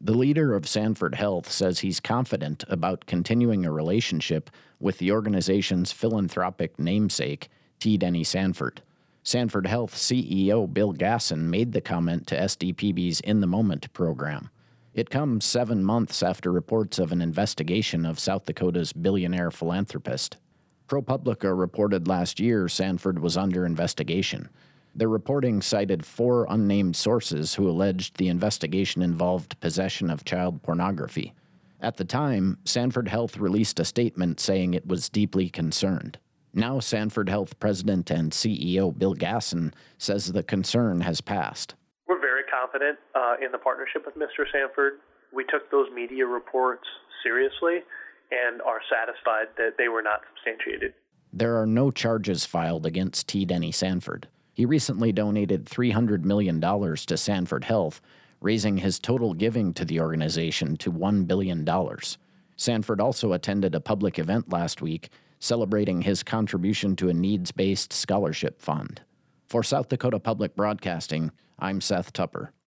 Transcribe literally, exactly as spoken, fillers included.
The leader of Sanford Health says he's confident about continuing a relationship with the organization's philanthropic namesake, T. Denny Sanford. Sanford Health C E O Bill Gasson made the comment to S D P B's In the Moment program. It comes seven months after reports of an investigation of South Dakota's billionaire philanthropist. ProPublica reported last year Sanford was under investigation. The reporting cited four unnamed sources who alleged the investigation involved possession of child pornography. At the time, Sanford Health released a statement saying it was deeply concerned. Now Sanford Health President and C E O Bill Gasson says the concern has passed. We're very confident uh, in the partnership with Mister Sanford. We took those media reports seriously and are satisfied that they were not substantiated. There are no charges filed against T. Denny Sanford. He recently donated three hundred million dollars to Sanford Health, raising his total giving to the organization to one billion dollars. Sanford also attended a public event last week celebrating his contribution to a needs-based scholarship fund. For South Dakota Public Broadcasting, I'm Seth Tupper.